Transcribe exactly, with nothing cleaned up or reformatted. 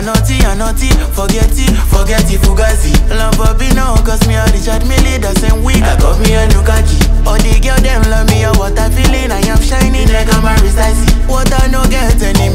naughty, I naughty. Forget it, forget it, fugazi. Lamborghini, cause me a Richard Mille the same week. I got me a new khaki. All the girl them love me, what I feeling, I am shining like I'm a Rizzi. What I no get any